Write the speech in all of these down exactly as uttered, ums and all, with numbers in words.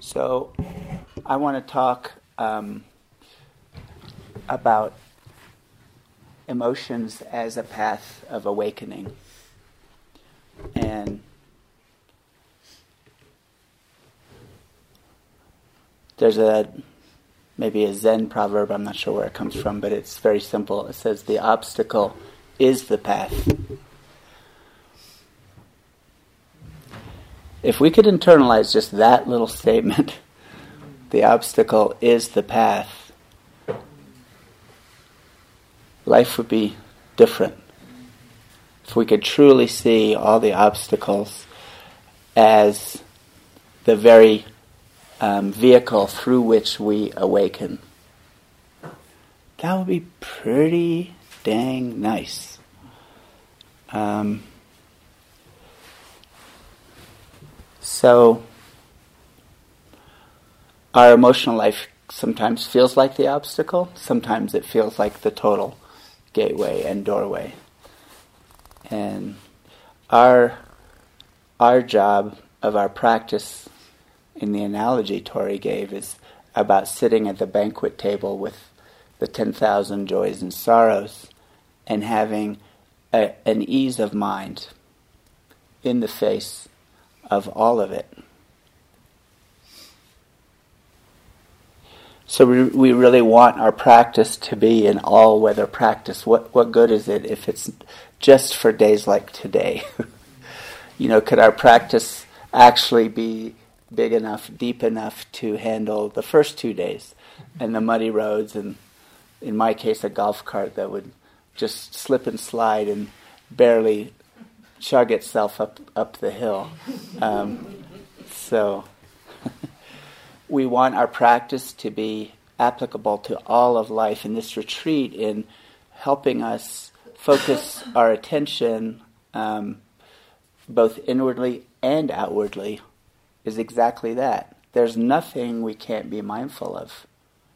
So I want to talk um, about emotions as a path of awakening. And there's a maybe a Zen proverb, I'm not sure where it comes from, but it's very simple. It says, the obstacle is the path. If we could internalize just that little statement, the obstacle is the path, life would be different. If we could truly see all the obstacles as the very um, vehicle through which we awaken, that would be pretty dang nice. Um, so, our emotional life sometimes feels like the obstacle, sometimes it feels like the total gateway and doorway. And our our job of our practice, in the analogy Tori gave, is about sitting at the banquet table with the ten thousand joys and sorrows and having a, an ease of mind in the face of all of it. So we we really want our practice to be an all-weather practice. What what good is it if it's just for days like today? You know, could our practice actually be big enough, deep enough to handle the first two days and the muddy roads and, in my case, a golf cart that would just slip and slide and barely chug itself up up the hill? Um, so we want our practice to be applicable to all of life, and this retreat in helping us focus our attention um, both inwardly and outwardly is exactly that. There's nothing we can't be mindful of.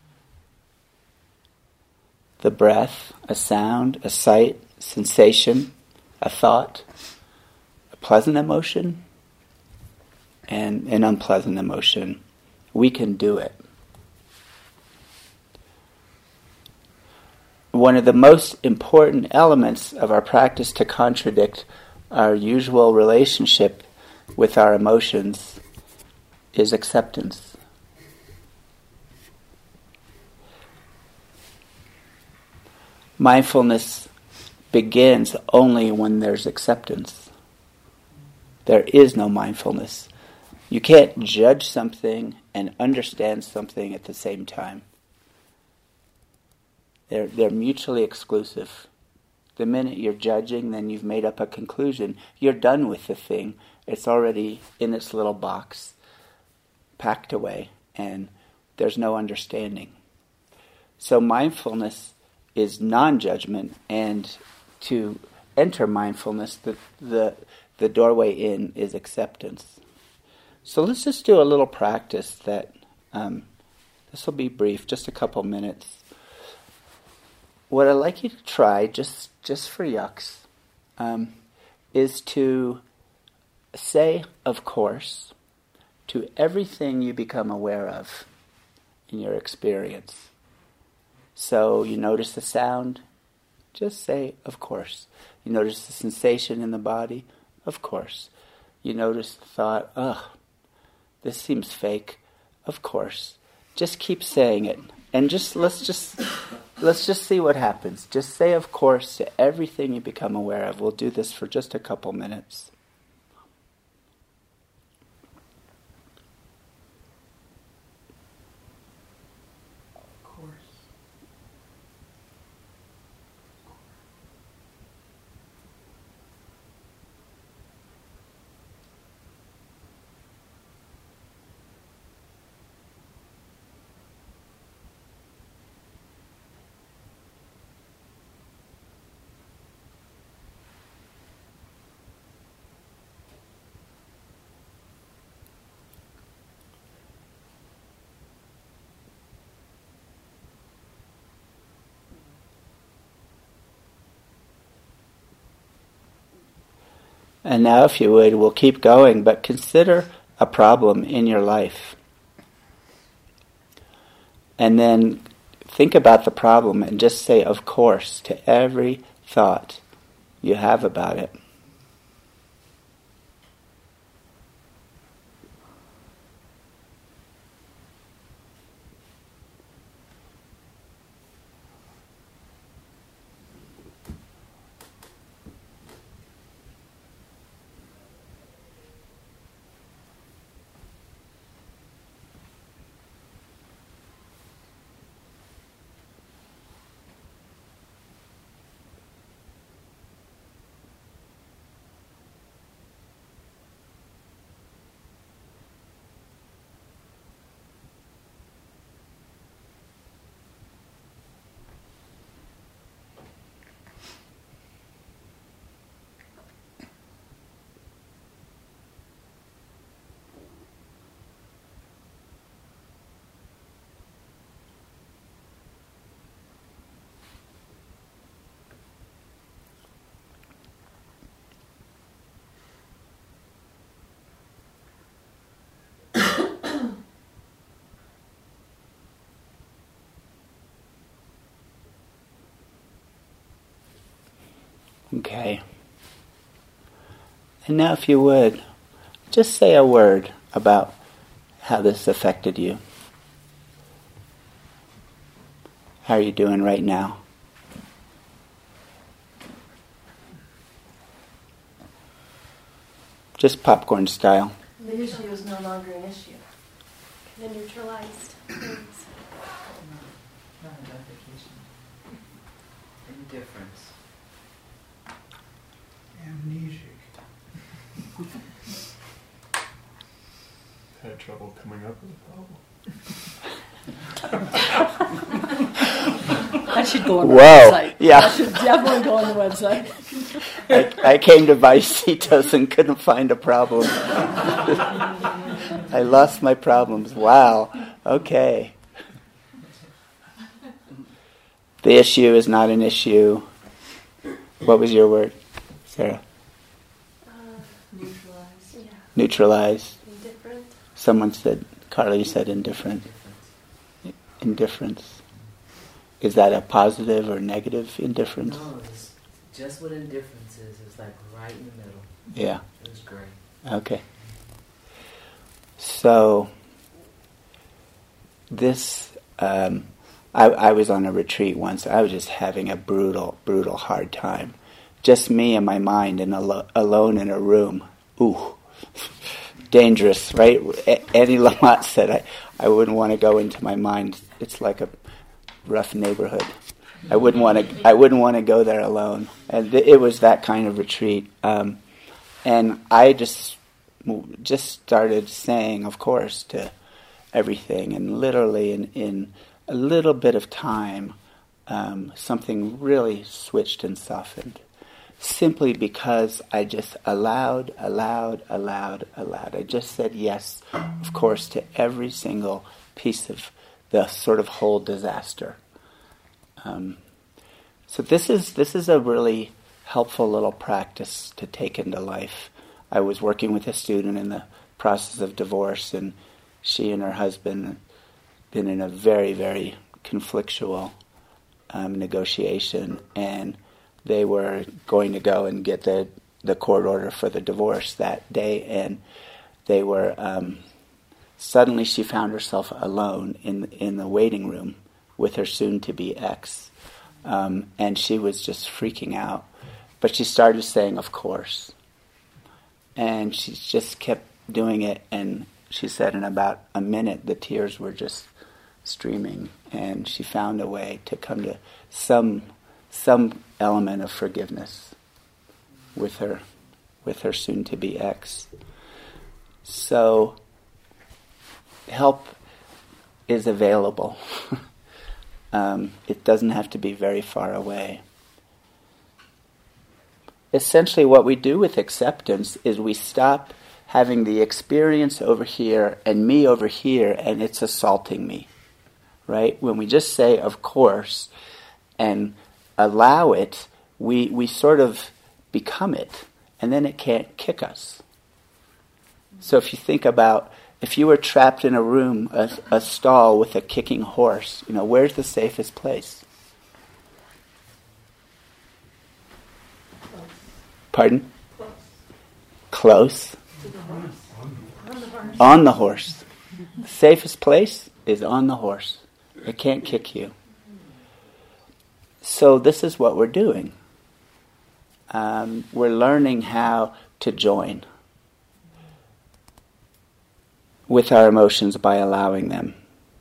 The breath, a sound, a sight, sensation, a thought, a pleasant emotion, and an unpleasant emotion. We can do it. One of the most important elements of our practice to contradict our usual relationship with our emotions is acceptance. Mindfulness begins only when there's acceptance. There is no mindfulness. You can't judge something and understand something at the same time. They're, they're mutually exclusive. The minute you're judging, then you've made up a conclusion. You're done with the thing. It's already in its little box, packed away, and there's no understanding. So mindfulness is non-judgment, and to enter mindfulness, the the, the doorway in is acceptance. So let's just do a little practice that, um, this will be brief, just a couple minutes. What I'd like you to try, just just for yucks, um, is to say, of course, to everything you become aware of in your experience. So you notice the sound, just say, of course. You notice the sensation in the body, of course. You notice the thought, ugh, this seems fake, of course. Just keep saying it, and just let's just let's just see what happens. Just say of course to everything you become aware of. We'll do this for just a couple minutes. Of course. And now, if you would, we'll keep going, but consider a problem in your life. And then think about the problem and just say, of course, to every thought you have about it. Okay. And now if you would, just say a word about how this affected you. How are you doing right now? Just popcorn style. The issue is no longer an issue. The neutralized things. Not identification. Indifference. Amnesic. Had trouble coming up with a problem. That should go on the Whoa, website. yeah. That should definitely go on the website. I, I came to Vaisitos and couldn't find a problem. I lost my problems. Wow. Okay. The issue is not an issue. What was your word, Sarah? Uh, Neutralize. yeah. Neutralize. Indifferent. Someone said, Carly said indifferent. Indifference. Is that a positive or negative indifference? No, it's just what indifference is. It's like right in the middle. Yeah. It was great. Okay. So, this, um, I, I was on a retreat once. I was just having a brutal, brutal hard time. Just me and my mind and alo- alone in a room. Ooh. Dangerous, right? Annie Lamott said I, I wouldn't want to go into my mind. It's like a rough neighborhood. I wouldn't want to. I wouldn't want to go there alone. And th- it was that kind of retreat. Um, and I just just started saying, of course, to everything. And literally, in, in a little bit of time, um, something really switched and softened. Simply because I just allowed, allowed, allowed, allowed. I just said yes, of course, to every single piece of the sort of whole disaster. Um, so this is this is a really helpful little practice to take into life. I was working with a student in the process of divorce, and she and her husband had been in a very, very conflictual um, negotiation, and they were going to go and get the, the court order for the divorce that day, and they were um, suddenly she found herself alone in in the waiting room with her soon-to-be ex, um, and she was just freaking out. But she started saying, "Of course," and she just kept doing it. And she said, in about a minute, the tears were just streaming, and she found a way to come to some. some element of forgiveness with her with her soon-to-be ex. So help is available. um, it doesn't have to be very far away. Essentially what we do with acceptance is we stop having the experience over here and me over here, and it's assaulting me. Right? When we just say, of course, and allow it, we we sort of become it, and then it can't kick us. So if you think about If you were trapped in a room, a, a stall with a kicking horse, you know, where's the safest place? Pardon? Close. On the horse. The safest place is on the horse. It can't kick you. So this is what we're doing. Um, we're learning how to join with our emotions by allowing them.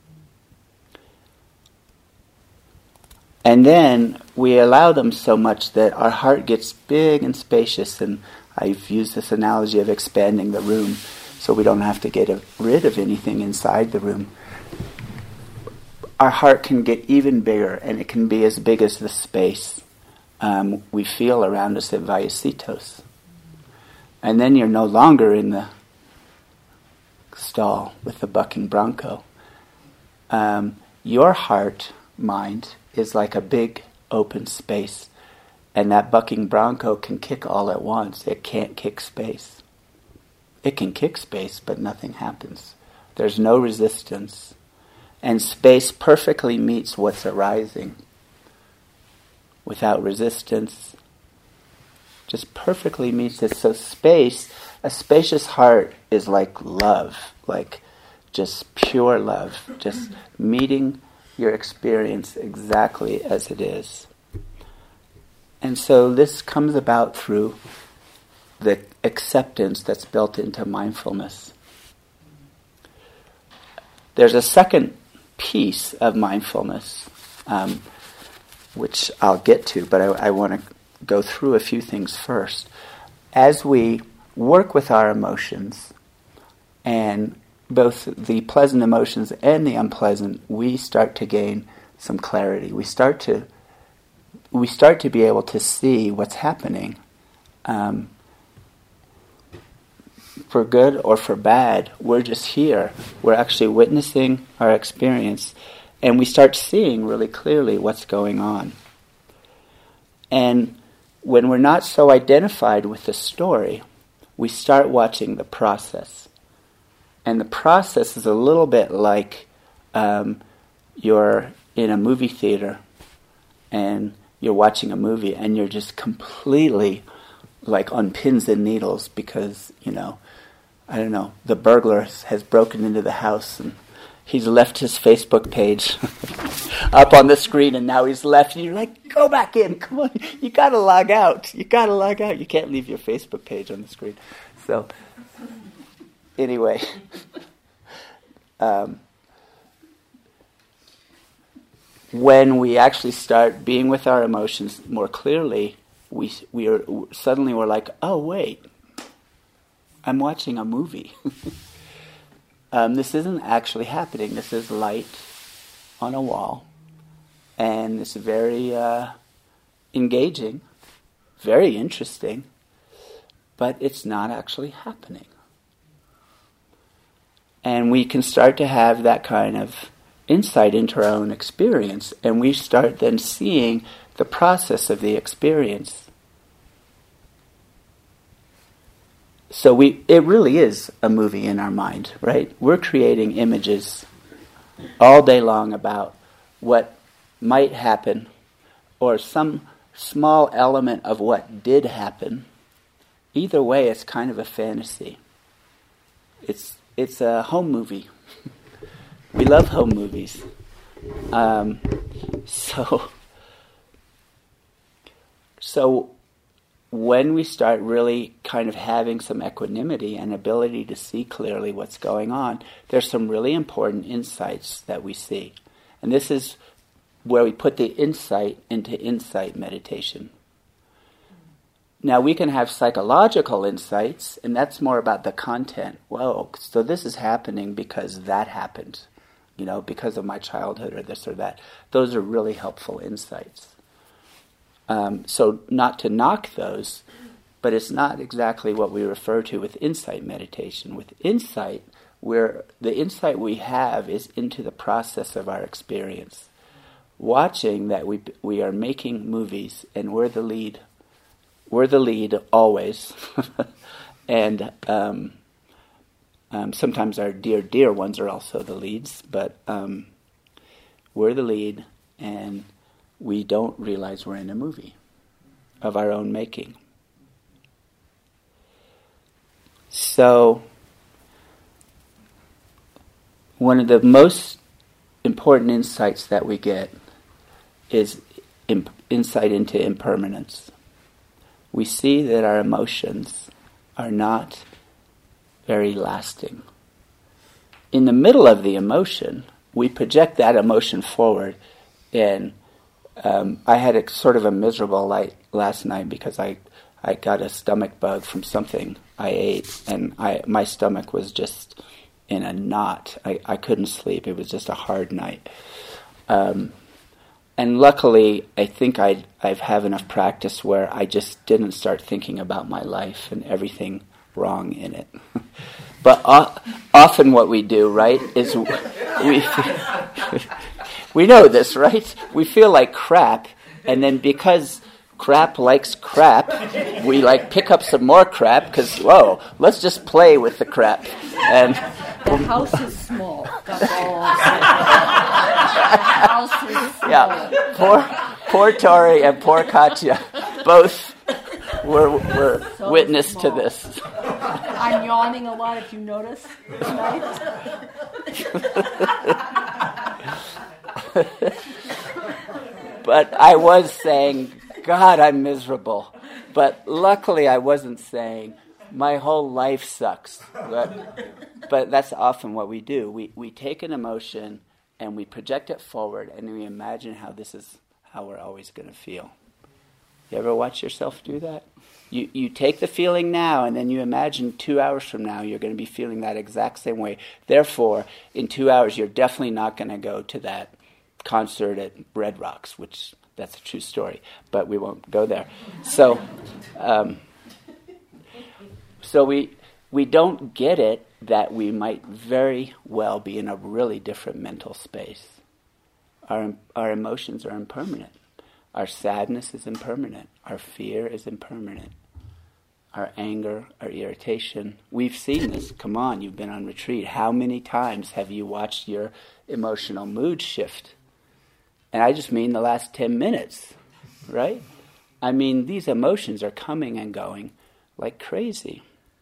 And then we allow them so much that our heart gets big and spacious, and I've used this analogy of expanding the room so we don't have to get rid of anything inside the room. Our heart can get even bigger, and it can be as big as the space um, we feel around us at Vallecitos. And then you're no longer in the stall with the bucking bronco. Um, your heart, mind, is like a big open space, and that bucking bronco can kick all at once. It can't kick space. It can kick space, but nothing happens. There's no resistance. And space perfectly meets what's arising without resistance. Just perfectly meets it. So space, a spacious heart is like love, like just pure love, just meeting your experience exactly as it is. And so this comes about through the acceptance that's built into mindfulness. There's a second piece of mindfulness, um, which I'll get to, but I, I want to go through a few things first. As we work with our emotions, and both the pleasant emotions and the unpleasant, we start to gain some clarity. We start to we start to be able to see what's happening. Um, for good or for bad, we're just here. We're actually witnessing our experience, and we start seeing really clearly what's going on. And when we're not so identified with the story, we start watching the process. And the process is a little bit like um, you're in a movie theater and you're watching a movie and you're just completely like on pins and needles because, you know, I don't know, the burglar has broken into the house and he's left his Facebook page up on the screen, and now he's left, and you're like, go back in, come on, you gotta log out, you gotta log out, you can't leave your Facebook page on the screen. So, anyway, um, when we actually start being with our emotions more clearly, we we are suddenly we're like, oh wait, I'm watching a movie. um, this isn't actually happening. This is light on a wall, and it's very uh, engaging, very interesting, but it's not actually happening. And we can start to have that kind of insight into our own experience, and we start then seeing the process of the experience. So we it really is a movie in our mind, right? We're creating images all day long about what might happen, or some small element of what did happen. Either way, it's kind of a fantasy. It's it's a home movie. We love home movies. Um, so, so when we start really kind of having some equanimity and ability to see clearly what's going on, there's some really important insights that we see. And this is where we put the insight into insight meditation. Now, we can have psychological insights, and that's more about the content. Whoa, so this is happening because that happened, you know, because of my childhood or this or that. Those are really helpful insights. Um, so not to knock those, but it's not exactly what we refer to with insight meditation. With insight, where the insight we have is into the process of our experience. Watching that we we are making movies, and we're the lead. We're the lead always. and um, Um, sometimes our dear, dear ones are also the leads, but um, we're the lead, and we don't realize we're in a movie of our own making. So, one of the most important insights that we get is imp- insight into impermanence. We see that our emotions are not very lasting. In the middle of the emotion, we project that emotion forward, and um, I had a sort of a miserable night last night because I, I got a stomach bug from something I ate, and I my stomach was just in a knot. I, I couldn't sleep. It was just a hard night. Um, and luckily, I think I I've have enough practice where I just didn't start thinking about my life and everything wrong in it. But o- often what we do, right, is we we know this, right? We feel like crap, and then because crap likes crap, we like pick up some more crap because, whoa, let's just play with the crap. And the house is small. That's all I'm saying. The house is small. Yeah, poor, poor Tori and poor Katya both were, were So witness small. to this. I'm yawning a lot, if you notice tonight. But I was saying, God, I'm miserable. But luckily I wasn't saying, my whole life sucks. But, but that's often what we do. We we take an emotion and we project it forward and we imagine how this is how we're always going to feel. You ever watch yourself do that? You you take the feeling now and then you imagine two hours from now you're going to be feeling that exact same way. Therefore, in two hours you're definitely not going to go to that concert at Red Rocks, which that's a true story, but we won't go there. So, um, so we we don't get it that we might very well be in a really different mental space. Our our emotions are impermanent. Our sadness is impermanent. Our fear is impermanent. Our anger, our irritation. We've seen this. Come on, you've been on retreat. How many times have you watched your emotional mood shift? And I just mean the last ten minutes, right? I mean, these emotions are coming and going like crazy.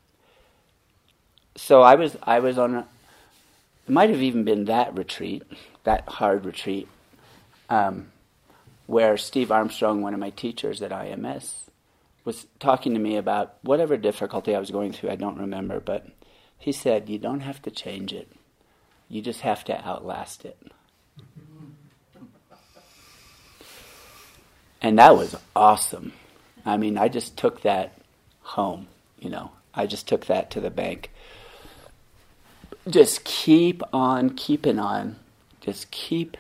So I was I was on a, it might have even been that retreat, that hard retreat, um, where Steve Armstrong, one of my teachers at I M S, was talking to me about whatever difficulty I was going through, I don't remember, but he said, you don't have to change it. You just have to outlast it. And that was awesome. I mean, I just took that home, you know. I just took that to the bank. Just keep on keeping on. Just keep,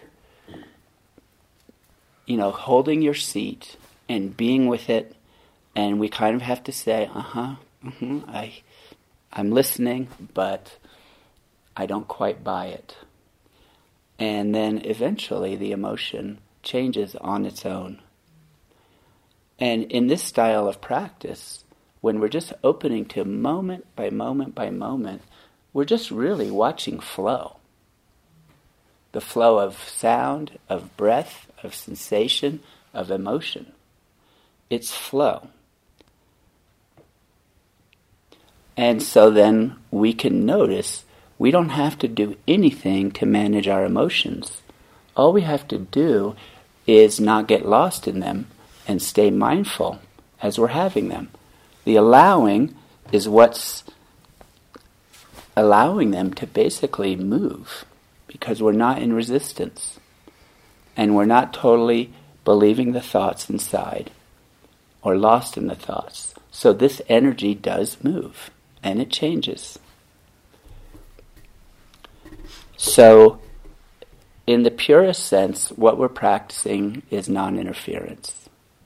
you know, holding your seat and being with it. And we kind of have to say, uh-huh, uh-huh, I, I'm listening, but I don't quite buy it. And then eventually the emotion changes on its own. And in this style of practice, when we're just opening to moment by moment by moment, we're just really watching flow. The flow of sound, of breath, of sensation, of emotion. It's flow. And so then we can notice we don't have to do anything to manage our emotions. All we have to do is not get lost in them and stay mindful as we're having them. The allowing is what's allowing them to basically move, because we're not in resistance and we're not totally believing the thoughts inside or lost in the thoughts. So this energy does move and it changes. So in the purest sense, what we're practicing is non-interference.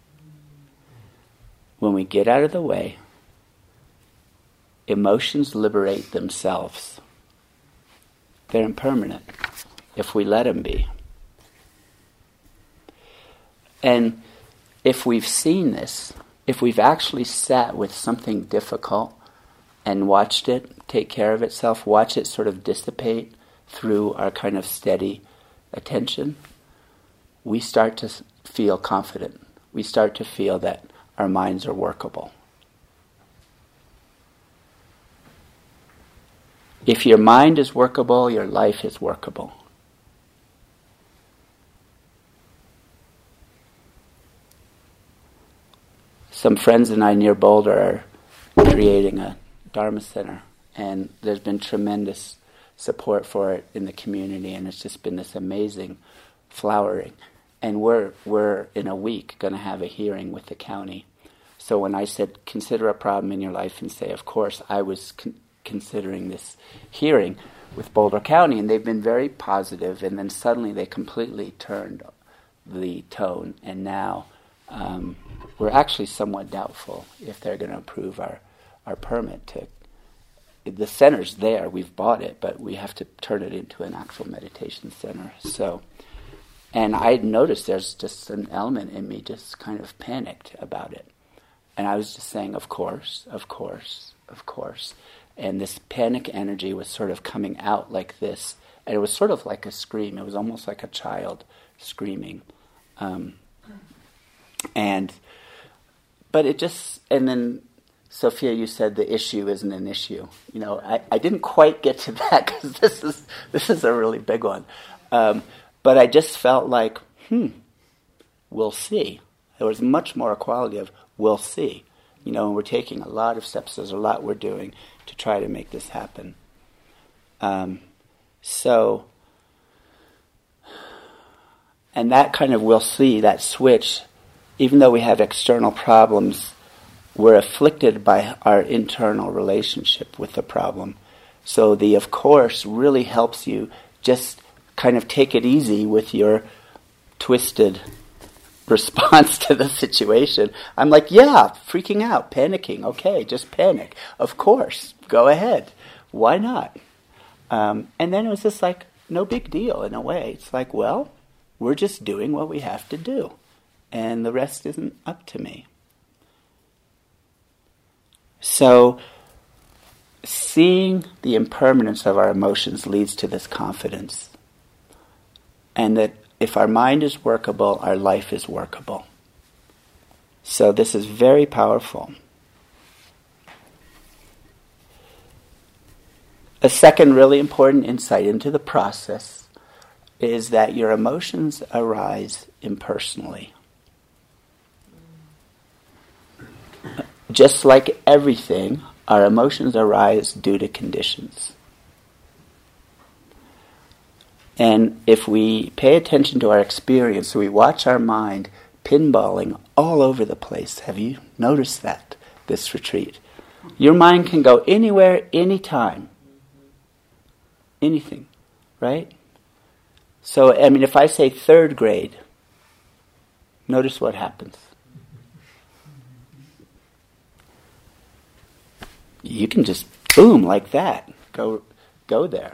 When we get out of the way, emotions liberate themselves. They're impermanent if we let them be. And if we've seen this, if we've actually sat with something difficult and watched it take care of itself, watch it sort of dissipate through our kind of steady attention, we start to feel confident. We start to feel that our minds are workable. If your mind is workable, your life is workable. Some friends and I near Boulder are creating a Dharma center, and there's been tremendous support for it in the community, and it's just been this amazing flowering. And we're we're in a week going to have a hearing with the county. So when I said consider a problem in your life and say, of course, I was con- considering this hearing with Boulder County, and they've been very positive, and then suddenly they completely turned the tone, and now um, we're actually somewhat doubtful if they're going to approve our, our permit to. The center's there, we've bought it, but we have to turn it into an actual meditation center. So, and I noticed there's just an element in me just kind of panicked about it. And I was just saying, of course, of course, of course. And this panic energy was sort of coming out like this. And it was sort of like a scream. It was almost like a child screaming. Um, and, but it just, and then Sophia, you said the issue isn't an issue. You know, I, I didn't quite get to that because this is this is a really big one. Um, but I just felt like, hmm, we'll see. There was much more a quality of we'll see. You know, and we're taking a lot of steps. There's a lot we're doing to try to make this happen. Um, so, and that kind of we'll see, that switch, even though we have external problems, we're afflicted by our internal relationship with the problem. So the of course really helps you just kind of take it easy with your twisted response to the situation. I'm like, yeah, freaking out, panicking. Okay, just panic. Of course, go ahead. Why not? Um, and then it was just like, no big deal in a way. It's like, well, we're just doing what we have to do. And the rest isn't up to me. So, seeing the impermanence of our emotions leads to this confidence. And that if our mind is workable, our life is workable. So this is very powerful. A second really important insight into the process is that your emotions arise impersonally. Just like everything, our emotions arise due to conditions. And if we pay attention to our experience, we watch our mind pinballing all over the place. Have you noticed that, this retreat? Your mind can go anywhere, anytime. Anything, right? So, I mean, if I say third grade, notice what happens. You can just, boom, like that, go go there.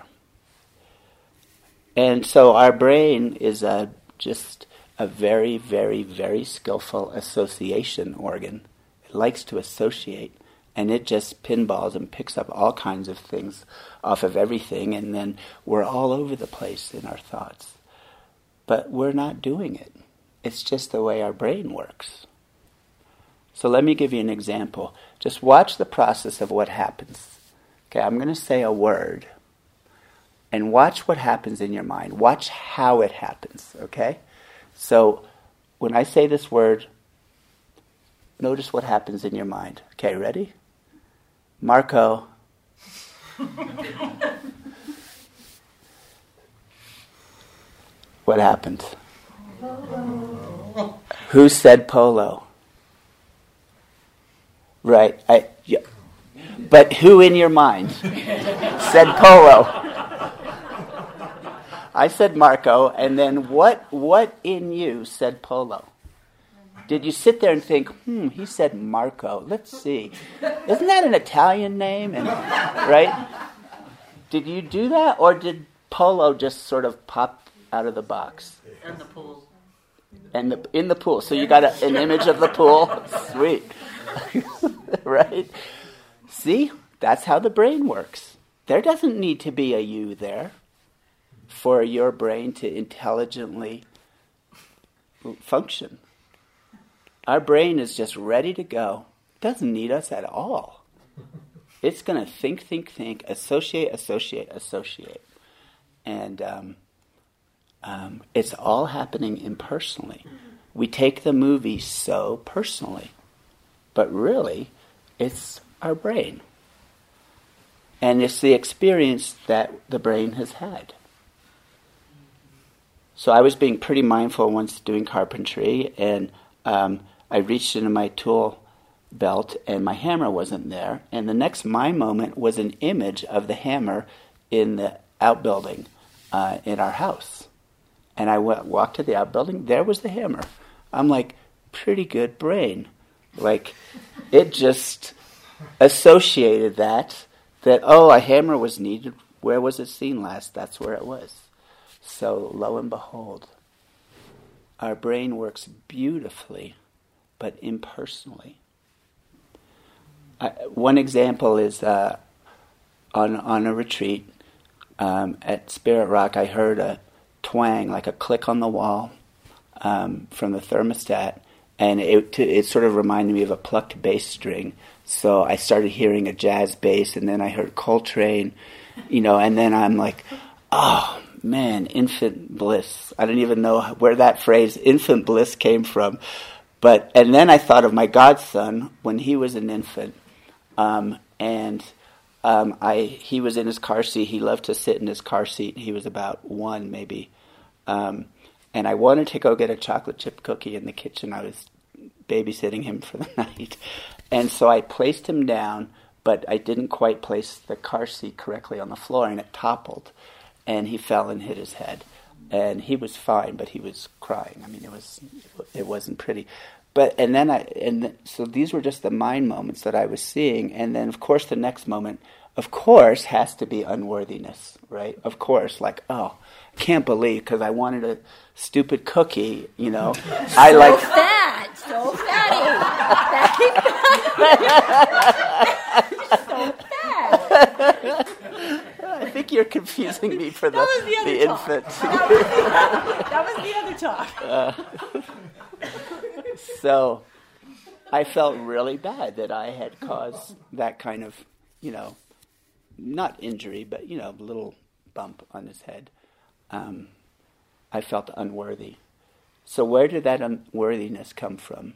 And so our brain is a, just a very, very, very skillful association organ. It likes to associate, and it just pinballs and picks up all kinds of things off of everything, and then we're all over the place in our thoughts. But we're not doing it. It's just the way our brain works. So let me give you an example. Just watch the process of what happens. Okay, I'm going to say a word. And watch what happens in your mind. Watch how it happens, okay? So when I say this word, notice what happens in your mind. Okay, ready? Marco. What happened? Polo. Who said polo? Right. I, yeah. But who in your mind said polo? I said Marco, and then what what in you said polo? Did you sit there and think, hmm, he said Marco. Let's see. Isn't that an Italian name? And right? Did you do that, or did polo just sort of pop out of the box? And the pool. And the, in the pool. So you got a, an image of the pool? Sweet. Right? See? That's how the brain works. There doesn't need to be a you there for your brain to intelligently function. Our brain is just ready to go. It doesn't need us at all. It's going to think, think, think, associate, associate, associate. And um, um, it's all happening impersonally. We take the movie so personally. But really, it's our brain. And it's the experience that the brain has had. So I was being pretty mindful once doing carpentry, and um, I reached into my tool belt, and my hammer wasn't there. And the next mind moment was an image of the hammer in the outbuilding uh, in our house. And I went, walked to the outbuilding, there was the hammer. I'm like, pretty good brain. Like, it just associated that, that, oh, a hammer was needed. Where was it seen last? That's where it was. So, lo and behold, our brain works beautifully, but impersonally. Uh, one example is uh, on on a retreat um, at Spirit Rock, I heard a twang, like a click on the wall um, from the thermostat, and it it sort of reminded me of a plucked bass string. So I started hearing a jazz bass, and then I heard Coltrane, you know, and then I'm like, oh man, infant bliss. I don't even know where that phrase infant bliss came from. But and then I thought of my godson when he was an infant, um, and um, I he was in his car seat. He loved to sit in his car seat. He was about one maybe, um, and I wanted to go get a chocolate chip cookie in the kitchen. I was babysitting him for the night, and so I placed him down, but I didn't quite place the car seat correctly on the floor, and it toppled, and he fell and hit his head. And he was fine, but he was crying. I mean, it was it wasn't pretty. But and then I and th- so these were just the mind moments that I was seeing. And then of course the next moment, of course, has to be unworthiness, right? Of course, like oh, I can't believe because I wanted a stupid cookie, you know. I so like fat, so fatty, so fat. I think you're confusing me for the, That was the other the talk. infant. That was the other talk. Uh, so I felt really bad that I had caused that kind of, you know, not injury, but, you know, a little bump on his head. Um, I felt unworthy. So where did that unworthiness come from?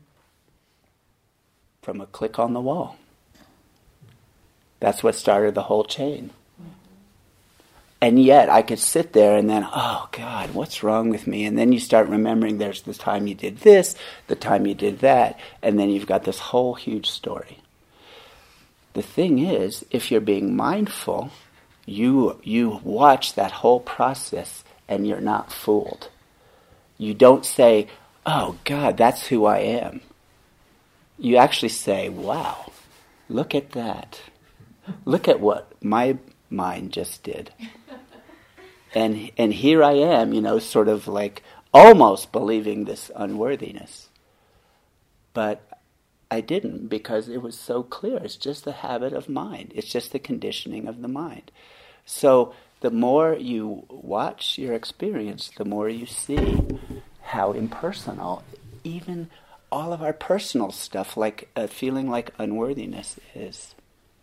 From a click on the wall. That's what started the whole chain. And yet I could sit there and then, oh God, what's wrong with me? And then you start remembering there's the time you did this, the time you did that, and then you've got this whole huge story. The thing is, if you're being mindful, you you watch that whole process and you're not fooled. You don't say, oh God, that's who I am. You actually say, wow, look at that. Look at what my mind just did. And and here I am, you know, sort of like almost believing this unworthiness. But I didn't because it was so clear. It's just the habit of mind. It's just the conditioning of the mind. So the more you watch your experience, the more you see how impersonal even all of our personal stuff, like a feeling like unworthiness is.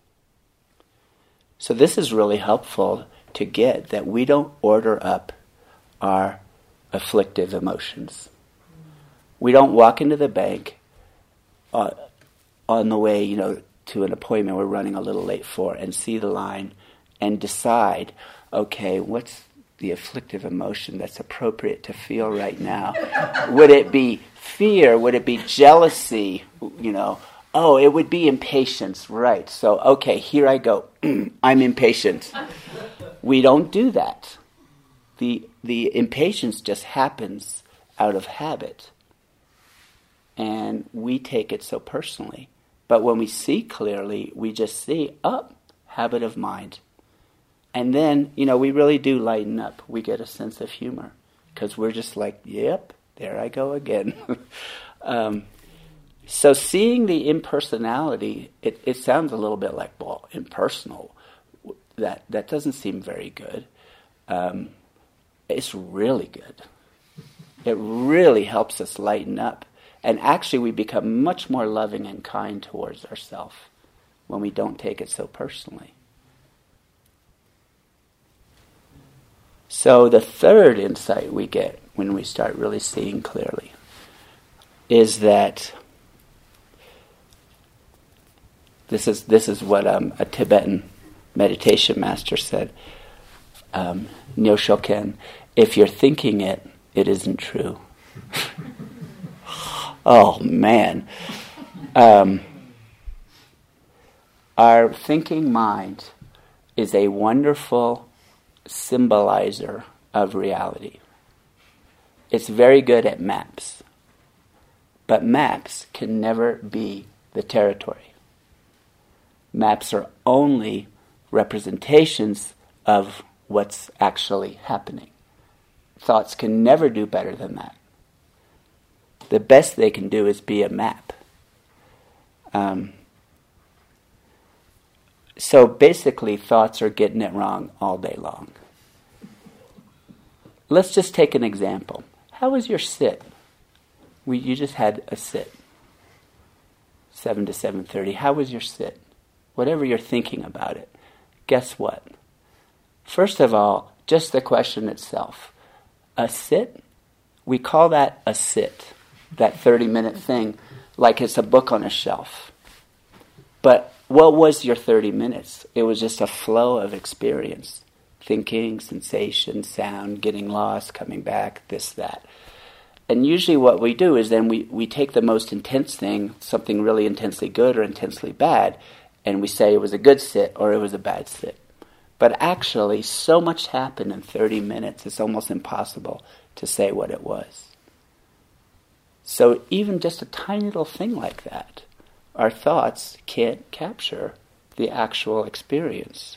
So this is really helpful to get that we don't order up our afflictive emotions. We don't walk into the bank uh, on the way, you know, to an appointment we're running a little late for and see the line and decide, okay, what's the afflictive emotion that's appropriate to feel right now? Would it be fear? Would it be jealousy? You know, oh, it would be impatience, right. So, okay, here I go. I'm impatient. We don't do that. The the impatience just happens out of habit. And we take it so personally. But when we see clearly, we just see, oh, habit of mind. And then, you know, we really do lighten up. We get a sense of humor. Because we're just like, yep, there I go again. um, So seeing the impersonality, it, it sounds a little bit like, well, impersonal. That that doesn't seem very good. Um, it's really good. It really helps us lighten up. And actually we become much more loving and kind towards ourselves when we don't take it so personally. So the third insight we get when we start really seeing clearly is that this is this is what um, a Tibetan meditation master said, um, Nyoshōken, if you're thinking it, it isn't true. Oh man. Um, our thinking mind is a wonderful symbolizer of reality. It's very good at maps. But maps can never be the territory. Maps are only representations of what's actually happening. Thoughts can never do better than that. The best they can do is be a map. Um, so basically, thoughts are getting it wrong all day long. Let's just take an example. How was your sit? We, you just had a sit. seven to seven thirty. How was your sit? Whatever you're thinking about it. Guess what? First of all, just the question itself. A sit? We call that a sit. That thirty-minute thing, like it's a book on a shelf. But what was your thirty minutes? It was just a flow of experience. Thinking, sensation, sound, getting lost, coming back, this, that. And usually what we do is then we, we take the most intense thing, something really intensely good or intensely bad, and we say it was a good sit or it was a bad sit. But actually, so much happened in thirty minutes, it's almost impossible to say what it was. So even just a tiny little thing like that, our thoughts can't capture the actual experience.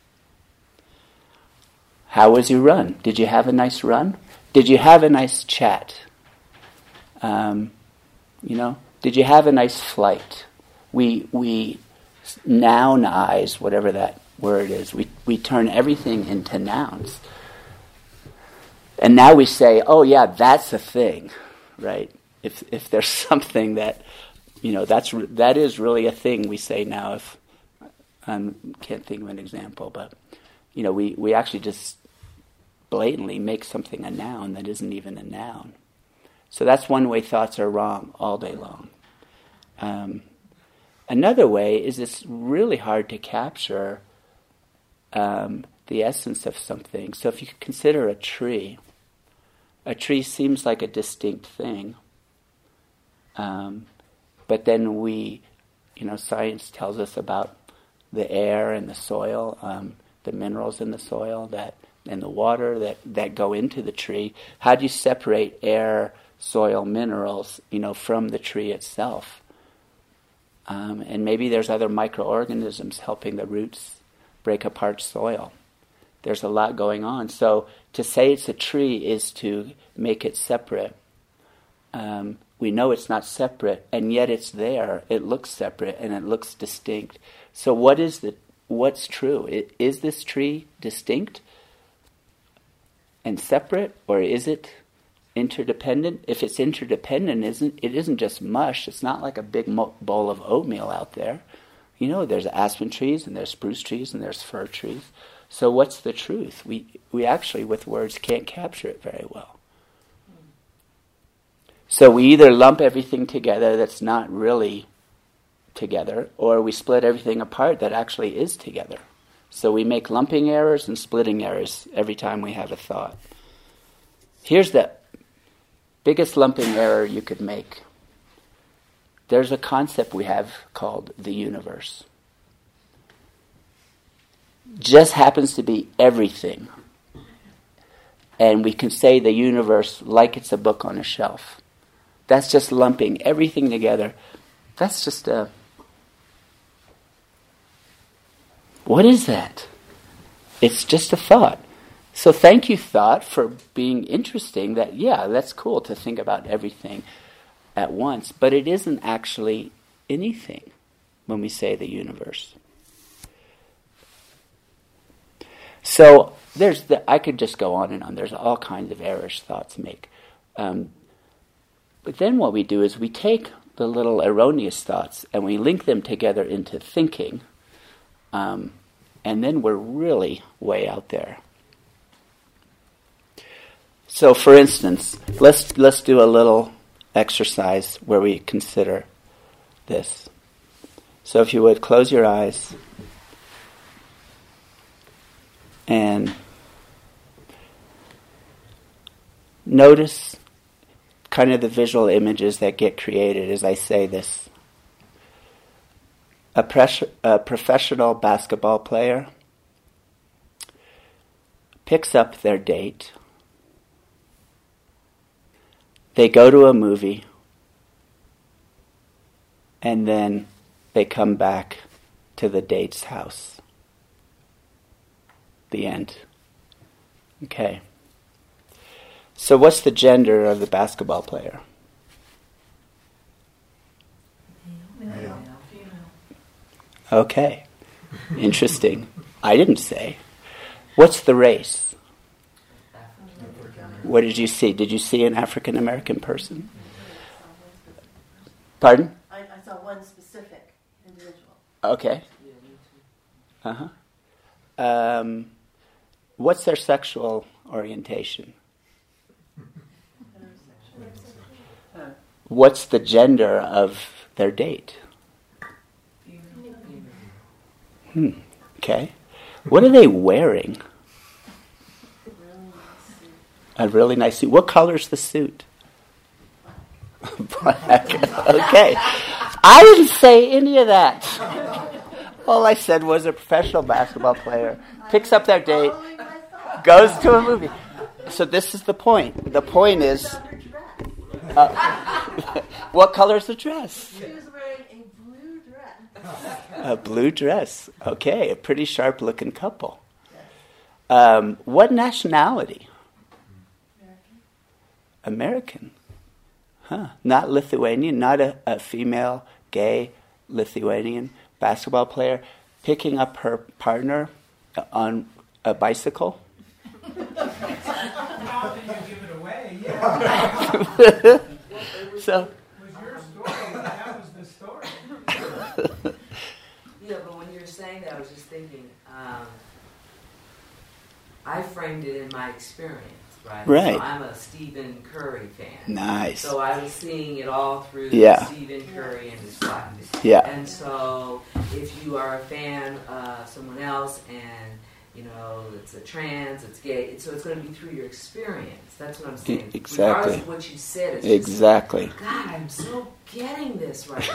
How was your run? Did you have a nice run? Did you have a nice chat? Um, you know, did you have a nice flight? We we nounize, whatever that word is. We we turn everything into nouns. And now we say, oh yeah, that's a thing, right? If if there's something that, you know, that's that is really a thing, we say now. If I can't think of an example, but you know, we, we actually just blatantly make something a noun that isn't even a noun. So that's one way thoughts are wrong all day long. Um, another way is it's really hard to capture um, the essence of something. So if you consider a tree, a tree seems like a distinct thing. Um, but then we, you know, science tells us about the air and the soil, um, the minerals in the soil that and the water that, that go into the tree. How do you separate air, soil, minerals, you know, from the tree itself? Um, and maybe there's other microorganisms helping the roots break apart soil. There's a lot going on. So to say it's a tree is to make it separate. Um, we know it's not separate, and yet it's there. It looks separate and it looks distinct. So what is the what's true? It, is this tree distinct and separate, or is it interdependent? If it's interdependent, isn't it isn't just mush. It's not like a big mo- bowl of oatmeal out there. You know, there's aspen trees and there's spruce trees and there's fir trees. So what's the truth? We we actually with words can't capture it very well. So we either lump everything together that's not really together, or we split everything apart that actually is together. So we make lumping errors and splitting errors every time we have a thought. Here's the biggest lumping error you could make. There's a concept we have called the universe. Just happens to be everything. And we can say the universe like it's a book on a shelf. That's just lumping everything together. That's just a... What is that? It's just a thought. So thank you, thought, for being interesting that, yeah, that's cool to think about everything. at once, but it isn't actually anything when we say the universe. So there's the, I could just go on and on. There's all kinds of errors thoughts make. Um, but then what we do is we take the little erroneous thoughts and we link them together into thinking, um, and then we're really way out there. So, for instance, let's let's do a little exercise where we consider this. So, if you would close your eyes and notice kind of the visual images that get created as I say this. A, pres- a professional basketball player picks up their date. They go to a movie, and then they come back to the date's house. The end. Okay. So what's the gender of the basketball player? Male. Okay. Interesting. I didn't say. What's the race? What did you see? Did you see an African American person? Pardon? I, I saw one specific individual. Okay. Uh-huh. Um, what's their sexual orientation? What's the gender of their date? Hmm. Okay. What are they wearing? A really nice suit. What color's the suit? Black. Okay. I didn't say any of that. All I said was a professional basketball player picks up their date, goes to a movie. So this is the point. The point is, uh, what color's the dress? She was wearing a blue dress. A blue dress. Okay, a pretty sharp-looking couple. Um, what nationality? American. Huh. Not Lithuanian, not a, a female, gay Lithuanian basketball player picking up her partner on a bicycle. How did you give it away? Yeah. So, It was your story. That was the story. Yeah, but when you were saying that, I was just thinking, um, I framed it in my experience, right? Right. So I'm a Stephen Curry fan. nice. So I was seeing it all through Yeah. Stephen Curry and his blackness. Yeah. And so if you are a fan of someone else and, you know, it's a trans, it's gay, it's, so it's going to be through your experience. That's what I'm saying. E- exactly. Regardless of what you said, it's just, Exactly. God, I'm so getting this right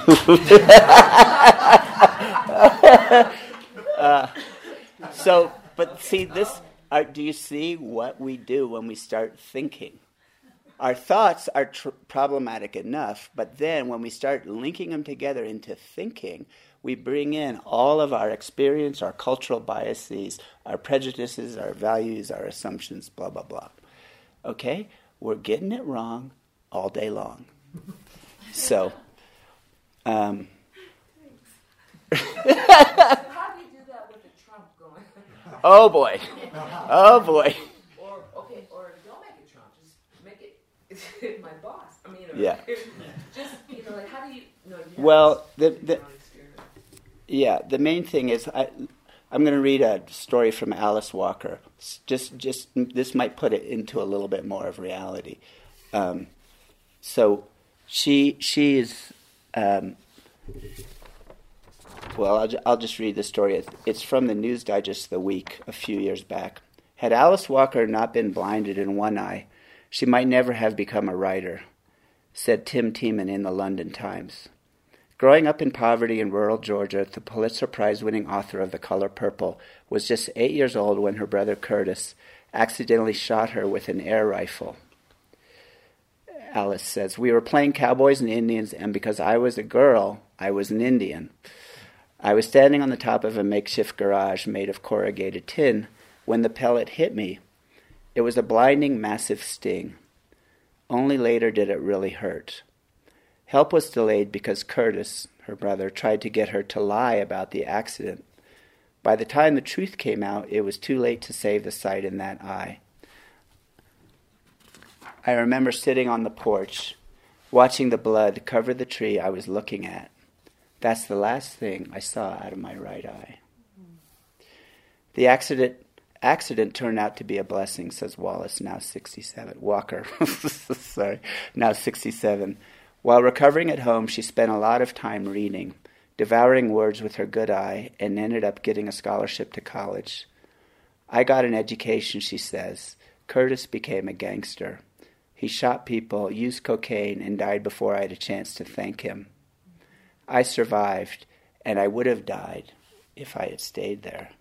uh, so, but see, this, uh, do you see what we do when we start thinking? Our thoughts are tr- problematic enough, but then when we start linking them together into thinking, we bring in all of our experience, our cultural biases, our prejudices, our values, our assumptions, blah, blah, blah. Okay? We're getting it wrong all day long. So, um... How do you do that with the Trump going? oh boy. Oh boy. Or, okay, or don't make it Trump, just make it my boss. I mean, or, Yeah. just, you know, like, how do you, no, you have Well, this- the, the, your own experience. yeah, the main thing is, I, I'm going to read a story from Alice Walker. It's just, just this might put it into a little bit more of reality. Um, so, she, she is, um, well, I'll, ju- I'll just read the story. It's from the News Digest of the Week a few years back. Had Alice Walker not been blinded in one eye, she might never have become a writer, said Tim Tiemann in the London Times. Growing up in poverty in rural Georgia, the Pulitzer Prize-winning author of The Color Purple was just eight years old when her brother Curtis accidentally shot her with an air rifle. Alice says, "We were playing cowboys and Indians, and because I was a girl, I was an Indian. I was standing on the top of a makeshift garage made of corrugated tin when the pellet hit me. It was a blinding, massive sting. Only later did it really hurt. Help was delayed because Curtis, her brother, tried to get her to lie about the accident. By the time the truth came out, it was too late to save the sight in that eye. I remember sitting on the porch, watching the blood cover the tree I was looking at. That's the last thing I saw out of my right eye. The accident accident turned out to be a blessing, says Wallace, now sixty-seven. Walker, sorry, now sixty-seven. While recovering at home, she spent a lot of time reading, devouring words with her good eye, and ended up getting a scholarship to college. I got an education, she says. Curtis became a gangster. He shot people, used cocaine, and died before I had a chance to thank him. I survived, and I would have died if I had stayed there.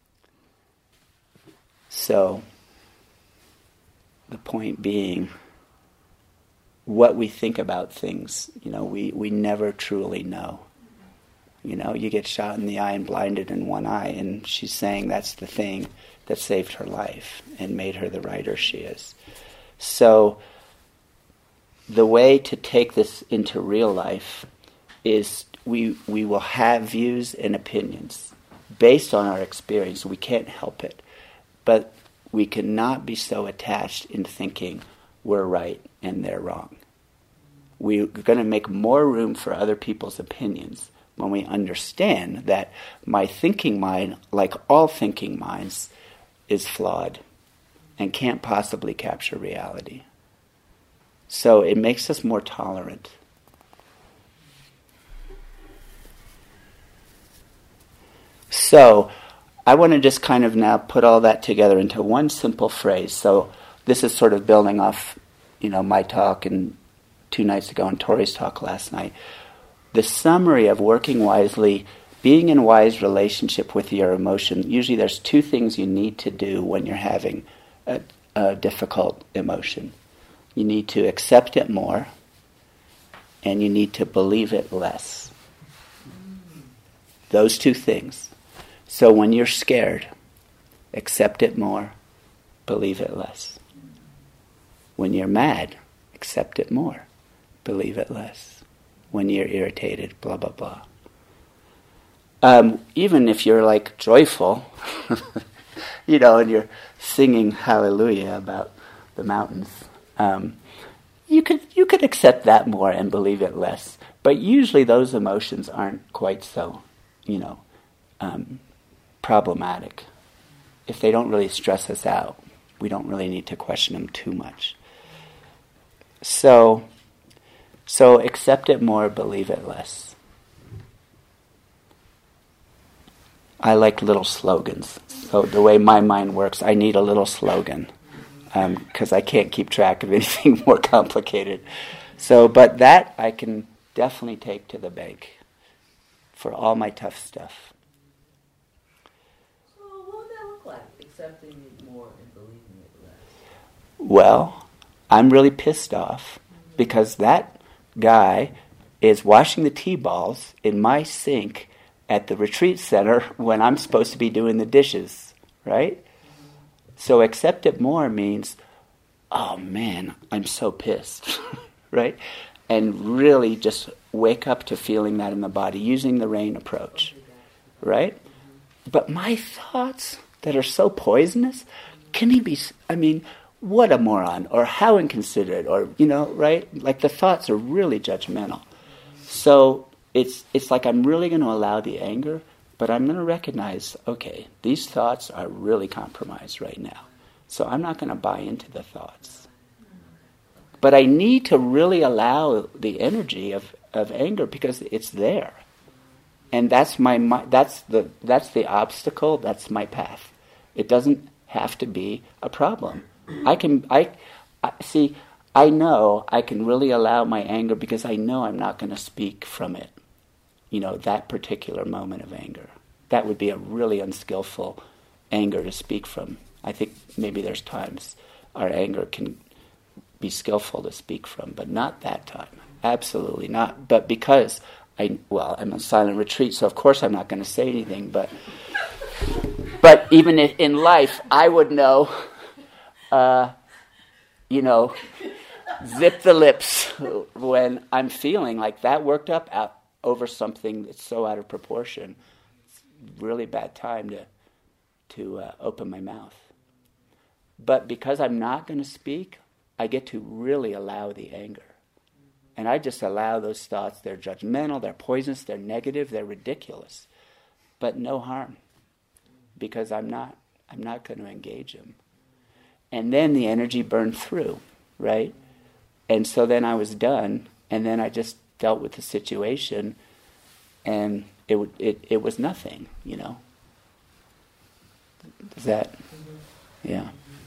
So, the point being, what we think about things, you know, we, we never truly know. You know, you get shot in the eye and blinded in one eye, and she's saying that's the thing that saved her life and made her the writer she is. So, the way to take this into real life is we we will have views and opinions based on our experience. We can't help it. But we cannot be so attached in thinking we're right and they're wrong. We're going to make more room for other people's opinions when we understand that my thinking mind, like all thinking minds, is flawed and can't possibly capture reality. So it makes us more tolerant. So I want to just kind of now put all that together into one simple phrase. So this is sort of building off, you know, my talk and two nights ago and Tori's talk last night. The summary of working wisely, being in wise relationship with your emotion. Usually there's two things you need to do when you're having a, a difficult emotion. You need to accept it more, and you need to believe it less. Those two things. So when you're scared, accept it more, believe it less. When you're mad, accept it more, believe it less. When you're irritated, blah, blah, blah. Um, even if you're like joyful, you know, and you're singing hallelujah about the mountains, um, you could you could accept that more and believe it less. But usually those emotions aren't quite so, you know, um, problematic. If they don't really stress us out, we don't really need to question them too much. So, so accept it more, believe it less. I like little slogans. So the way my mind works, I need a little slogan because um, I can't keep track of anything more complicated. So, but that I can definitely take to the bank for all my tough stuff. So what would that look like, accepting it more and believing it less? Well, I'm really pissed off because that guy is washing the tea balls in my sink at the retreat center when I'm supposed to be doing the dishes, right? So accept it more means, oh man, I'm so pissed, right? And really just wake up to feeling that in the body, using the rain approach, right? But my thoughts that are so poisonous, can he be, I mean, what a moron, or how inconsiderate, or, you know, right? Like the thoughts are really judgmental. So it's it's like I'm really going to allow the anger, but I'm going to recognize, okay, these thoughts are really compromised right now. So I'm not going to buy into the thoughts. But I need to really allow the energy of, of anger because it's there. And that's my, my that's the that's the obstacle, that's my path. It doesn't have to be a problem. I can I, I see I know I can really allow my anger because I know I'm not going to speak from it. You know, that particular moment of anger. That would be a really unskillful anger to speak from. I think maybe there's times our anger can be skillful to speak from, but not that time. Absolutely not. But because I, well, I'm on silent retreat, so of course I'm not going to say anything, but but even if in life, I would know, uh, you know, zip the lips when I'm feeling like that worked up out over something that's so out of proportion. It's a really bad time to to uh, open my mouth. But because I'm not going to speak, I get to really allow the anger. And I just allow those thoughts. They're judgmental, they're poisonous, they're negative, they're ridiculous. But no harm. Because I'm not I'm not going to engage them. And then the energy burned through, right? And so then I was done, and then I just dealt with the situation, and it it it was nothing, you know. Is that, yeah.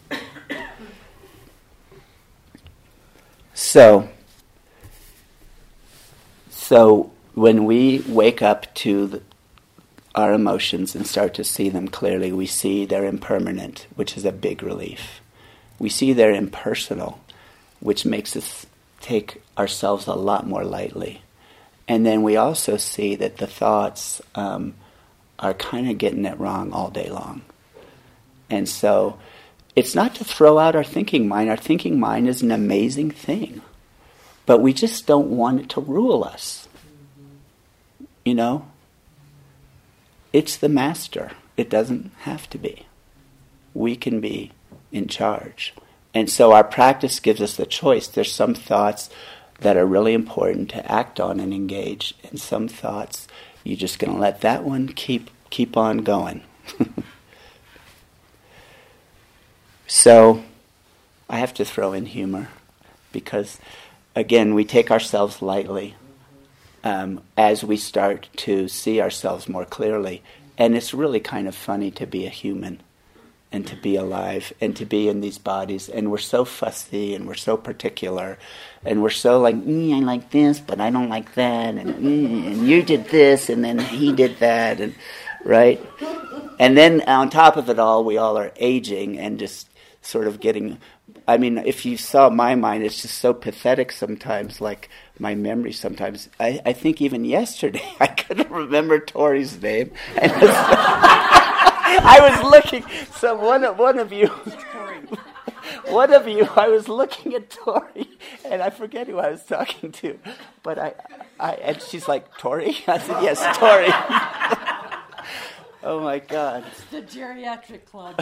So, so when we wake up to the, our emotions and start to see them clearly, we see they're impermanent, which is a big relief. We see they're impersonal, which makes us take ourselves a lot more lightly. And then we also see that the thoughts um, are kind of getting it wrong all day long. And so it's not to throw out our thinking mind. Our thinking mind is an amazing thing. But we just don't want it to rule us. You know? It's the master. It doesn't have to be. We can be in charge. And so our practice gives us the choice. There's some thoughts that are really important to act on and engage, and some thoughts you're just going to let that one keep keep on going. So I have to throw in humor because, again, we take ourselves lightly um, as we start to see ourselves more clearly. And it's really kind of funny to be a human and to be alive and to be in these bodies. And we're so fussy and we're so particular and we're so like, mm, I like this, but I don't like that. And, mm, and you did this and then he did that. And right? And then on top of it all, we all are aging and just sort of getting... I mean, if you saw my mind, it's just so pathetic sometimes, like my memory sometimes. I, I think even yesterday I couldn't remember Tori's name. And I was looking, so one of, one of you, one of you, I was looking at Tori, and I forget who I was talking to. But I, I and she's like, Tori? I said, yes, Tori. Oh my God. It's the geriatric club.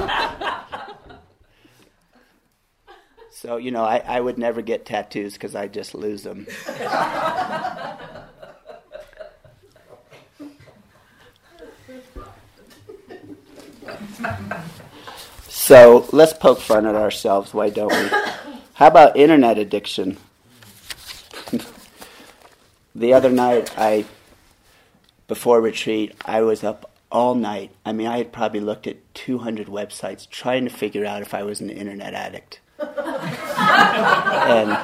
So, you know, I, I would never get tattoos because I just lose them. So, let's poke fun at ourselves, why don't we? How about internet addiction? The other night, I, before retreat, I was up all night. I mean, I had probably looked at two hundred websites trying to figure out if I was an internet addict. and,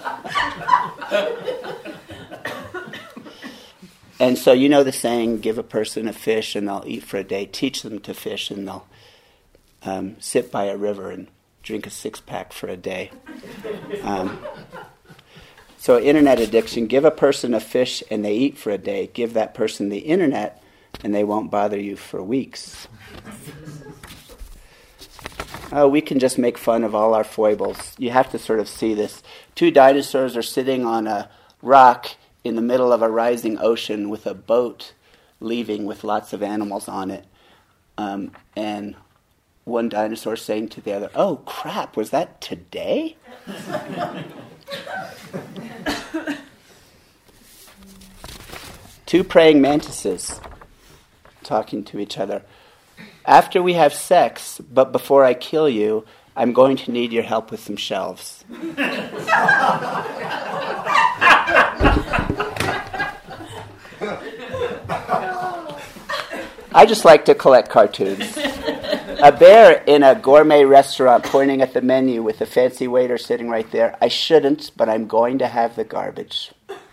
and so you know the saying, give a person a fish and they'll eat for a day. Teach them to fish and they'll um, sit by a river and drink a six-pack for a day. Um, so internet addiction, give a person a fish and they eat for a day. Give that person the internet and they won't bother you for weeks. Oh, we can just make fun of all our foibles. You have to sort of see this. Two dinosaurs are sitting on a rock in the middle of a rising ocean with a boat leaving with lots of animals on it. Um, and one dinosaur saying to the other, oh, crap, was that today? Two praying mantises talking to each other. After we have sex, but before I kill you, I'm going to need your help with some shelves. I just like to collect cartoons. A bear in a gourmet restaurant pointing at the menu with a fancy waiter sitting right there. I shouldn't, but I'm going to have the garbage.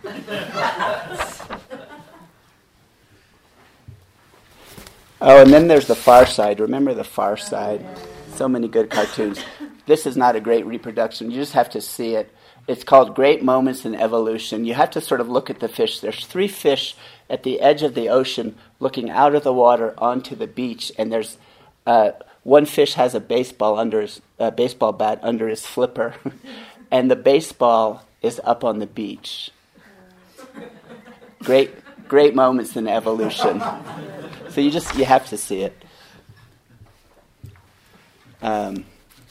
Oh, and then there's The Far Side. Remember The Far Side? So many good cartoons. This is not a great reproduction. You just have to see it. It's called Great Moments in Evolution. You have to sort of look at the fish. There's three fish at the edge of the ocean looking out of the water onto the beach, and there's uh, one fish has a baseball under his uh, baseball bat under his flipper, and the baseball is up on the beach. Great, great moments in evolution. So you just, you have to see it. Um,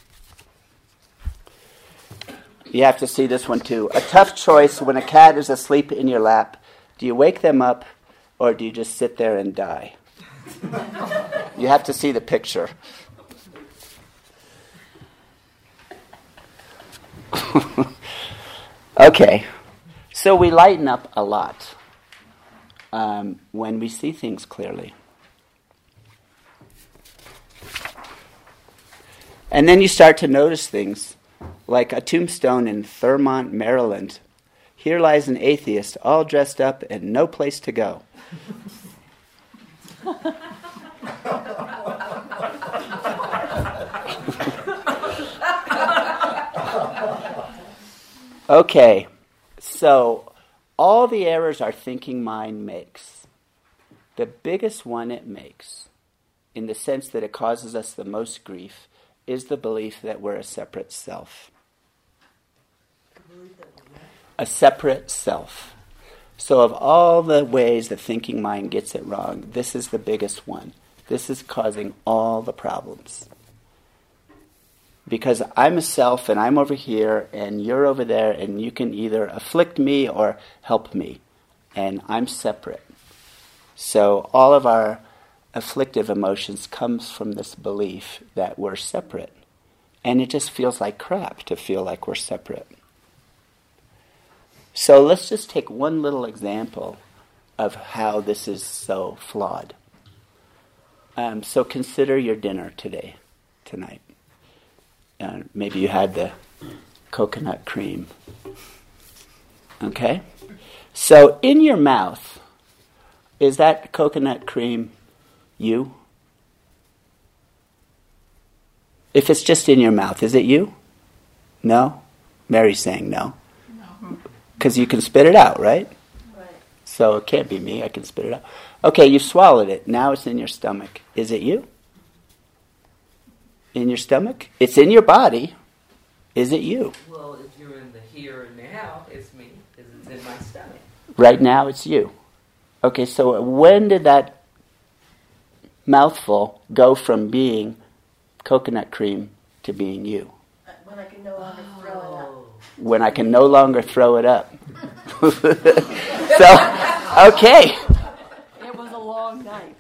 you have to see this one too. A tough choice when a cat is asleep in your lap. Do you wake them up or do you just sit there and die? You have to see the picture. Okay, so we lighten up a lot um, when we see things clearly. And then you start to notice things, like a tombstone in Thurmont, Maryland. Here lies an atheist, all dressed up and no place to go. Okay, so all the errors our thinking mind makes, the biggest one it makes, in the sense that it causes us the most grief, is the belief that we're a separate self. A separate self. So of all the ways the thinking mind gets it wrong, this is the biggest one. This is causing all the problems. Because I'm a self and I'm over here and you're over there and you can either afflict me or help me. And I'm separate. So all of our afflictive emotions comes from this belief that we're separate. And it just feels like crap to feel like we're separate. So let's just take one little example of how this is so flawed. Um, so consider your dinner today, tonight. Uh, maybe you had the coconut cream. Okay? So in your mouth, is that coconut cream you? If it's just in your mouth, is it you? No? Mary's saying no. No. Because you can spit it out, right? Right. So it can't be me, I can spit it out. Okay, you've swallowed it. Now it's in your stomach. Is it you? In your stomach? It's in your body. Is it you? Well, if you're in the here and now, it's me, because it's in my stomach. Right now, it's you. Okay, so when did that mouthful go from being coconut cream to being you? Uh, When I can no longer throw it up. Oh. When I can no longer throw it up. So, okay. It was a long night.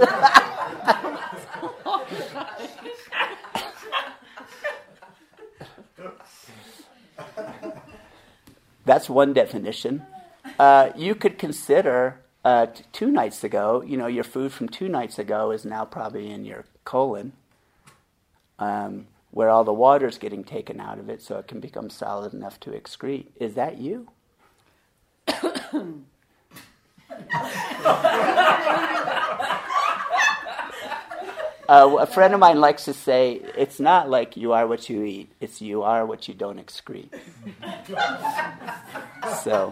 That's one definition. Uh, you could consider uh, t- two nights ago, you know, your food from two nights ago is now probably in your colon, um, where all the water's getting taken out of it so it can become solid enough to excrete. Is that you? Uh, a friend of mine likes to say, it's not like you are what you eat, it's you are what you don't excrete. So,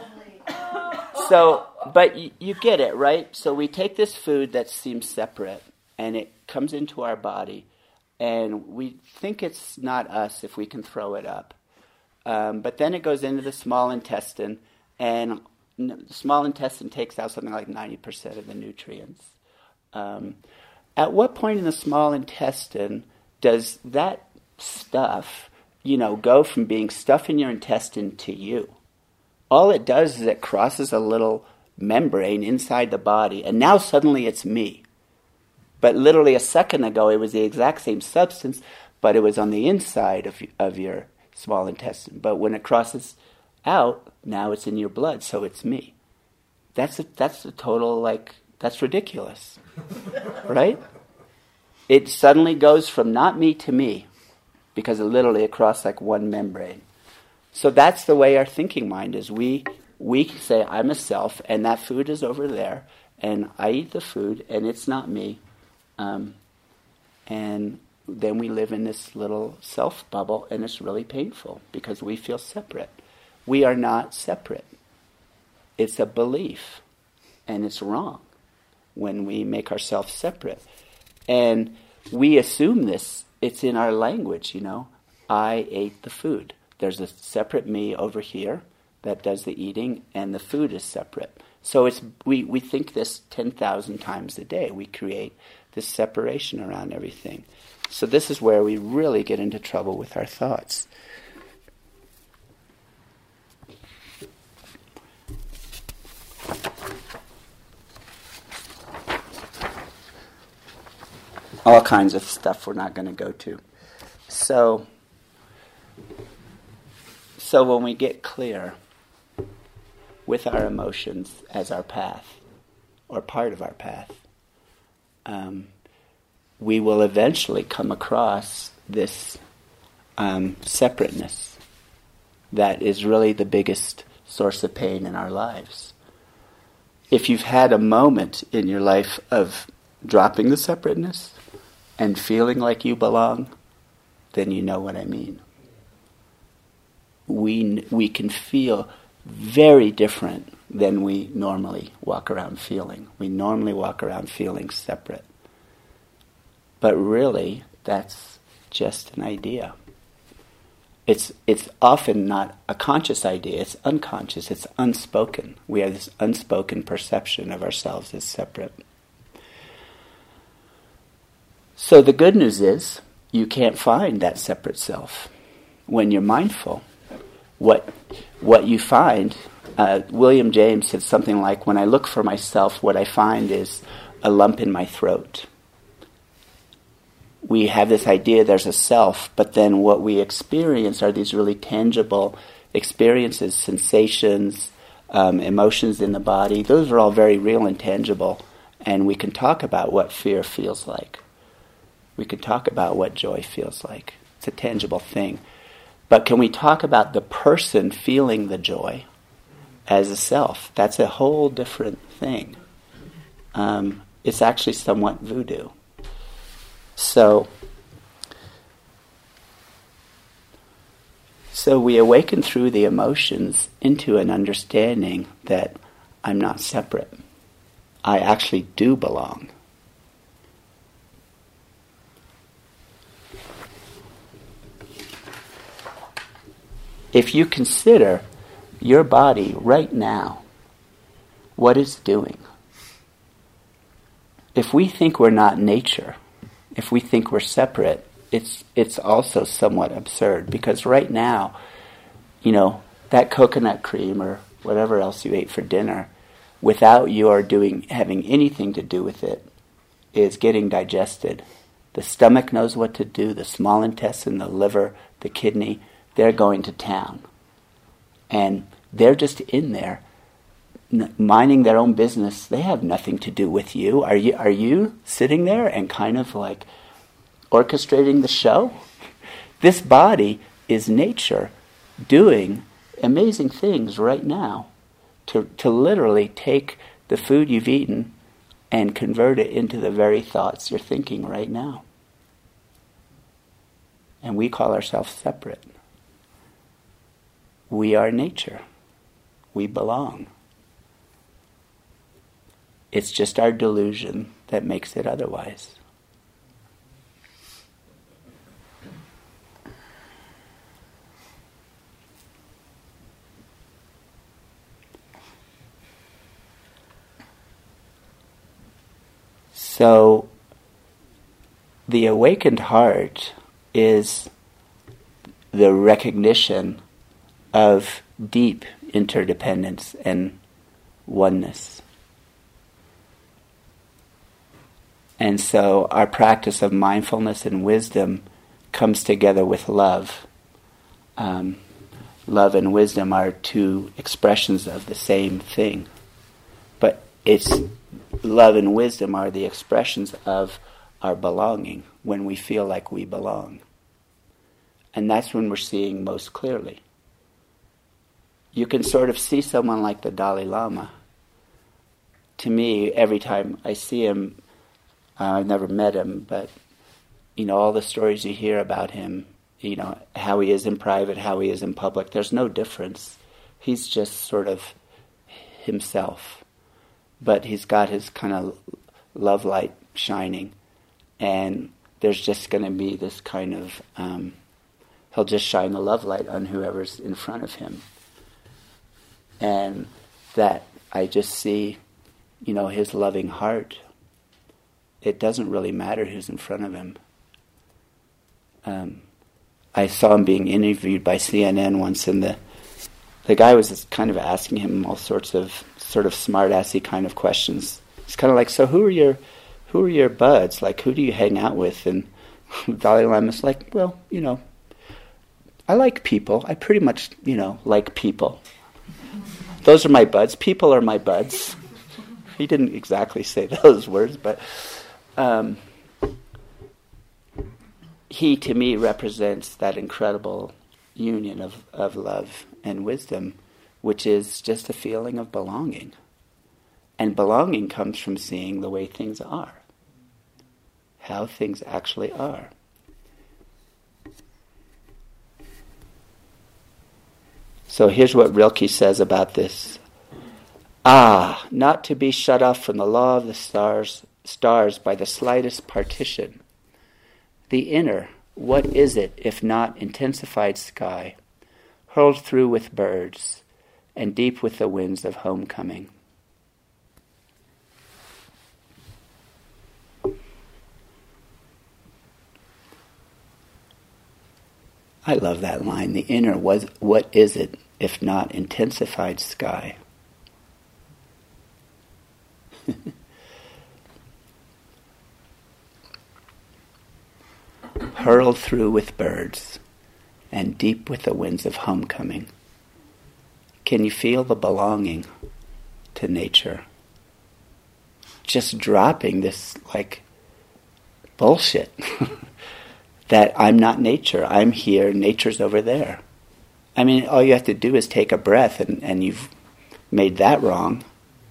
so, but y- you get it, right? So we take this food that seems separate, and it comes into our body, and we think it's not us if we can throw it up. Um, but then it goes into the small intestine, and n- the small intestine takes out something like ninety percent of the nutrients. Um, At what point in the small intestine does that stuff, you know, go from being stuff in your intestine to you? All it does is it crosses a little membrane inside the body, and now suddenly it's me. But literally a second ago, it was the exact same substance, but it was on the inside of of your small intestine. But when it crosses out, now it's in your blood, so it's me. That's a, that's a total, like, that's ridiculous. Right? It suddenly goes from not me to me, because it literally across like one membrane. So that's the way our thinking mind is. We we say, I'm a self, and that food is over there, and I eat the food, and it's not me. Um, and then we live in this little self bubble, and it's really painful, because we feel separate. We are not separate. It's a belief, and it's wrong when we make ourselves separate. And we assume this, it's in our language, you know. I ate the food. there's a separate me over here that does the eating, and the food is separate. So it's we, we think this ten thousand times a day. We create this separation around everything. So this is where we really get into trouble with our thoughts. All kinds of stuff we're not going to go to. So, so when we get clear with our emotions as our path, or part of our path, um, we will eventually come across this um, separateness that is really the biggest source of pain in our lives. If you've had a moment in your life of dropping the separateness and feeling like you belong, then you know what I mean. We we can feel very different than we normally walk around feeling. We normally walk around feeling separate. But really, that's just an idea. It's it's often not a conscious idea, it's unconscious, it's unspoken. We have this unspoken perception of ourselves as separate. So the good news is, you can't find that separate self. When you're mindful, what what you find, uh, William James said something like, when I look for myself, what I find is a lump in my throat. We have this idea there's a self, but then what we experience are these really tangible experiences, sensations, um, emotions in the body. Those are all very real and tangible, and we can talk about what fear feels like. We can talk about what joy feels like. It's a tangible thing. But can we talk about the person feeling the joy as a self? That's a whole different thing. Um, it's actually somewhat voodoo. So, so we awaken through the emotions into an understanding that I'm not separate. I actually do belong. If you consider your body right now, what it's doing, if we think we're not nature, if we think we're separate, it's it's also somewhat absurd, because right now, you know, that coconut cream or whatever else you ate for dinner, without your doing having anything to do with it, is getting digested. The stomach knows what to do, the small intestine, the liver, the kidney, they're going to town. And they're just in there, n- minding their own business. They have nothing to do with you. Are you are you sitting there and kind of like orchestrating the show? This body is nature doing amazing things right now to to literally take the food you've eaten and convert it into the very thoughts you're thinking right now. And we call ourselves separate. We are nature. We belong. It's just our delusion that makes it otherwise. So, the awakened heart is the recognition of deep interdependence and oneness. And so our practice of mindfulness and wisdom comes together with love. Um, love and wisdom are two expressions of the same thing. But it's love and wisdom are the expressions of our belonging, when we feel like we belong. And that's when we're seeing most clearly. You can sort of see someone like the Dalai Lama. To me, every time I see him, uh, I've never met him, but you know, all the stories you hear about him, you know, how he is in private, how he is in public, there's no difference. He's just sort of himself. But he's got his kind of love light shining, and there's just going to be this kind of um, he'll just shine a love light on whoever's in front of him. And that I just see, you know, his loving heart. It doesn't really matter who's in front of him. Um, I saw him being interviewed by C N N once, and the the guy was just kind of asking him all sorts of sort of smart-assy kind of questions. It's kind of like, so who are your who are your buds? Like, who do you hang out with? And Dalai Lama's like, well, you know, I like people. I pretty much, you know, like people. Those are my buds. People are my buds. He didn't exactly say those words, but um, he, to me, represents that incredible union of, of love and wisdom, which is just a feeling of belonging. And belonging comes from seeing the way things are, how things actually are. So here's what Rilke says about this. Ah, not to be shut off from the law of the stars, stars by the slightest partition. The inner, what is it if not intensified sky, hurled through with birds, and deep with the winds of homecoming. I love that line. The inner, was, what is it if not intensified sky? Hurled through with birds and deep with the winds of homecoming. Can you feel the belonging to nature? Just dropping this, like, bullshit. That I'm not nature, I'm here, nature's over there. I mean, all you have to do is take a breath and, and you've made that wrong.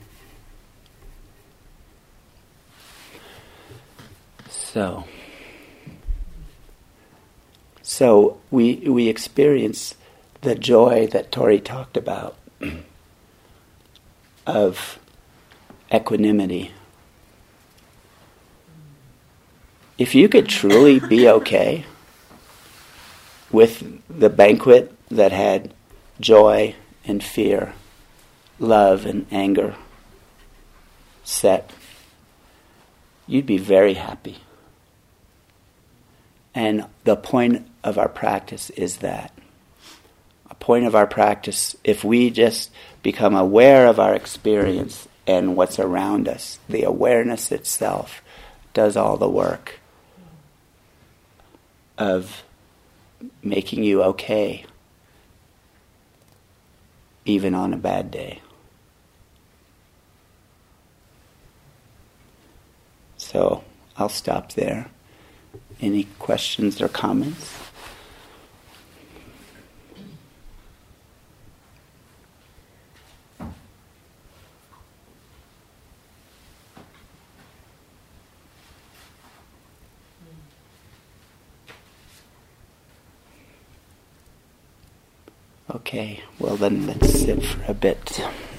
So, so we we experience the joy that Tori talked about of equanimity. If you could truly be okay with the banquet that had joy and fear, love and anger set, you'd be very happy. And the point of our practice is that. A point of our practice, if we just become aware of our experience and what's around us, the awareness itself does all the work of making you okay, even on a bad day. So I'll stop there. Any questions or comments? Okay, well then let's sit for a bit.